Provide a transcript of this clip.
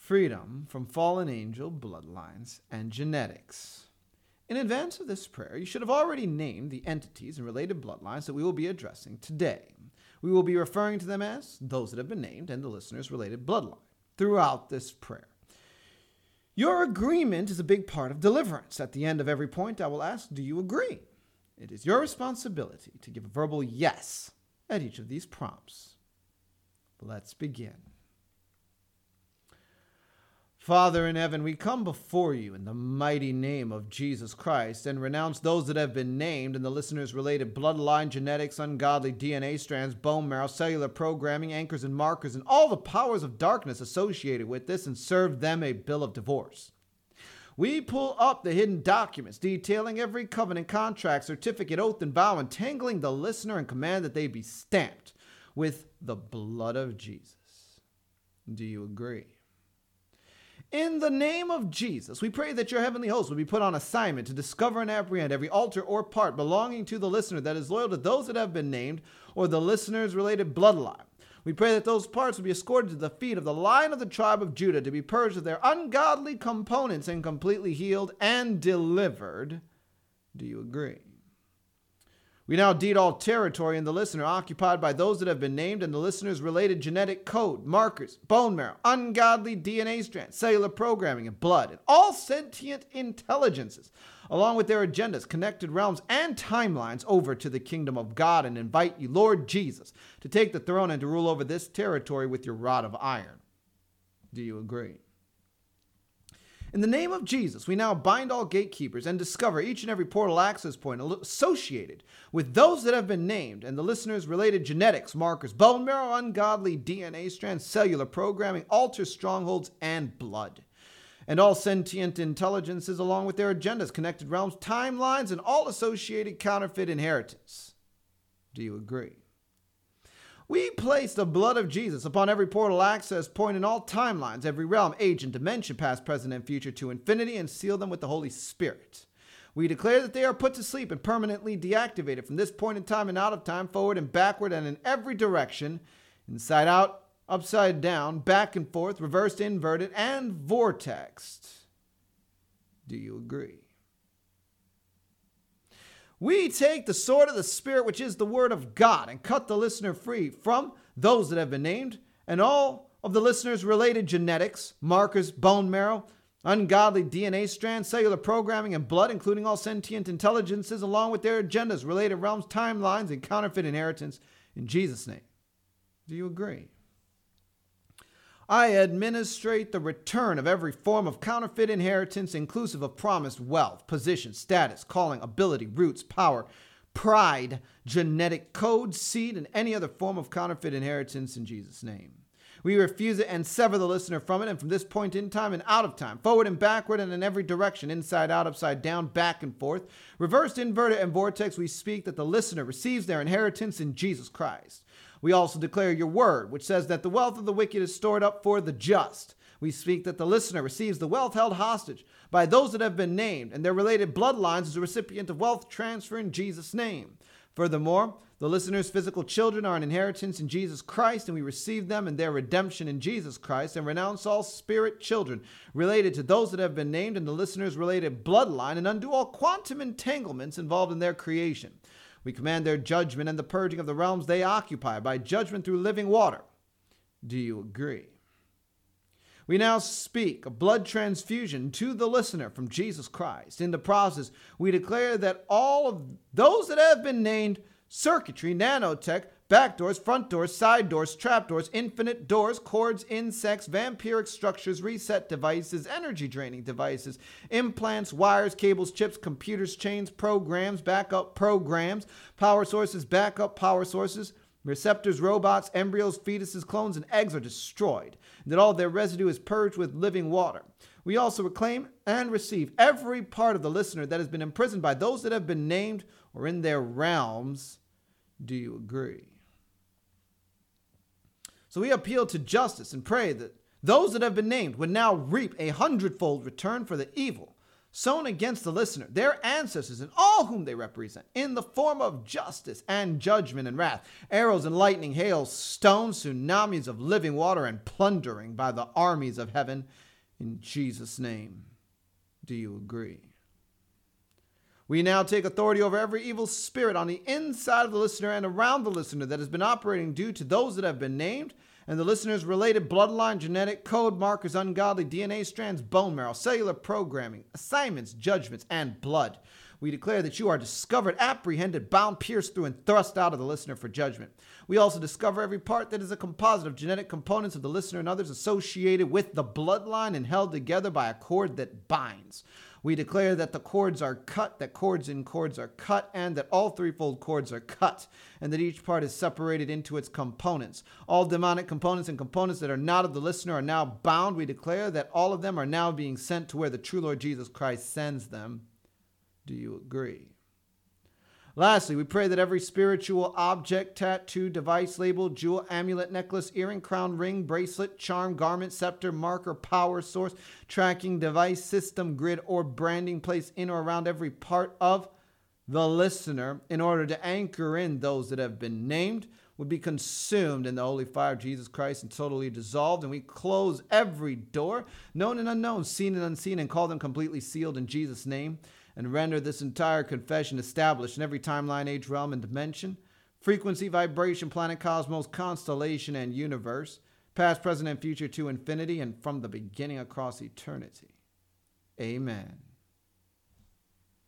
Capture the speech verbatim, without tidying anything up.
freedom from fallen angel bloodlines and genetics. In advance of this prayer, you should have already named the entities and related bloodlines that we will be addressing today. We will be referring to them as those that have been named and the listener's related bloodline throughout this prayer. Your agreement is a big part of deliverance. At the end of every point, I will ask, do you agree? It is your responsibility to give a verbal yes at each of these prompts. Let's begin. Father in heaven, we come before you in the mighty name of Jesus Christ and renounce those that have been named and the listeners' related bloodline, genetics, ungodly D N A strands, bone marrow, cellular programming, anchors and markers, and all the powers of darkness associated with this, and serve them a bill of divorce. We pull up the hidden documents detailing every covenant, contract, certificate, oath, and vow, entangling the listener, and command that they be stamped with the blood of Jesus. Do you agree? In the name of Jesus, we pray that your heavenly host will be put on assignment to discover and apprehend every altar or part belonging to the listener that is loyal to those that have been named or the listener's related bloodline. We pray that those parts will be escorted to the feet of the Lion of the tribe of Judah to be purged of their ungodly components and completely healed and delivered. Do you agree? We now deed all territory in the listener occupied by those that have been named and the listener's related genetic code, markers, bone marrow, ungodly D N A strands, cellular programming, and blood, and all sentient intelligences, along with their agendas, connected realms, and timelines over to the kingdom of God, and invite you, Lord Jesus, to take the throne and to rule over this territory with your rod of iron. Do you agree? In the name of Jesus, we now bind all gatekeepers and discover each and every portal access point associated with those that have been named and the listeners' related genetics, markers, bone marrow, ungodly D N A strands, cellular programming, altars, strongholds, and blood. And all sentient intelligences along with their agendas, connected realms, timelines, and all associated counterfeit inheritance. Do you agree? We place the blood of Jesus upon every portal access point in all timelines, every realm, age, and dimension, past, present, and future, to infinity, and seal them with the Holy Spirit. We declare that they are put to sleep and permanently deactivated from this point in time and out of time, forward and backward and in every direction, inside out, upside down, back and forth, reversed, inverted, and vortexed. Do you agree? We take the sword of the Spirit, which is the word of God, and cut the listener free from those that have been named and all of the listener's related genetics, markers, bone marrow, ungodly D N A strands, cellular programming, and blood, including all sentient intelligences along with their agendas, related realms, timelines, and counterfeit inheritance, in Jesus' name. Do you agree? I administrate the return of every form of counterfeit inheritance, inclusive of promised wealth, position, status, calling, ability, roots, power, pride, genetic code, seed, and any other form of counterfeit inheritance in Jesus' name. We refuse it and sever the listener from it, and from this point in time and out of time, forward and backward and in every direction, inside out, upside down, back and forth, reversed, inverted, and vortex, we speak that the listener receives their inheritance in Jesus Christ. We also declare your word, which says that the wealth of the wicked is stored up for the just. We speak that the listener receives the wealth held hostage by those that have been named, and their related bloodlines as a recipient of wealth transfer in Jesus' name. Furthermore, the listener's physical children are an inheritance in Jesus Christ, and we receive them and their redemption in Jesus Christ, and renounce all spirit children related to those that have been named and the listener's related bloodline, and undo all quantum entanglements involved in their creation. We command their judgment and the purging of the realms they occupy by judgment through living water. Do you agree? We now speak a blood transfusion to the listener from Jesus Christ. In the process, we declare that all of those that have been named circuitry, nanotech, back doors, front doors, side doors, trap doors, infinite doors, cords, insects, vampiric structures, reset devices, energy draining devices, implants, wires, cables, chips, computers, chains, programs, backup programs, power sources, backup power sources, receptors, robots, embryos, fetuses, clones, and eggs are destroyed, and that all their residue is purged with living water. We also reclaim and receive every part of the listener that has been imprisoned by those that have been named or in their realms. Do you agree? So we appeal to justice and pray that those that have been named would now reap a hundredfold return for the evil sown against the listener, their ancestors, and all whom they represent, in the form of justice and judgment and wrath, arrows and lightning, hail, stones, tsunamis of living water, and plundering by the armies of heaven, in Jesus' name. Do you agree? We now take authority over every evil spirit on the inside of the listener and around the listener that has been operating due to those that have been named, and the listener's related bloodline, genetic code markers, ungodly D N A strands, bone marrow, cellular programming, assignments, judgments, and blood. We declare that you are discovered, apprehended, bound, pierced through, and thrust out of the listener for judgment. We also discover every part that is a composite of genetic components of the listener and others associated with the bloodline and held together by a cord that binds. We declare that the cords are cut, that cords in cords are cut, and that all threefold cords are cut, and that each part is separated into its components. All demonic components and components that are not of the listener are now bound. We declare that all of them are now being sent to where the true Lord Jesus Christ sends them. Do you agree? Lastly, we pray that every spiritual object, tattoo, device, label, jewel, amulet, necklace, earring, crown, ring, bracelet, charm, garment, scepter, marker, power source, tracking device, system, grid, or branding placed in or around every part of the listener in order to anchor in those that have been named would be consumed in the holy fire of Jesus Christ and totally dissolved. And we close every door, known and unknown, seen and unseen, and call them completely sealed in Jesus' name, and render this entire confession established in every timeline, age, realm, and dimension, frequency, vibration, planet, cosmos, constellation, and universe, past, present, and future to infinity, and from the beginning across eternity. Amen.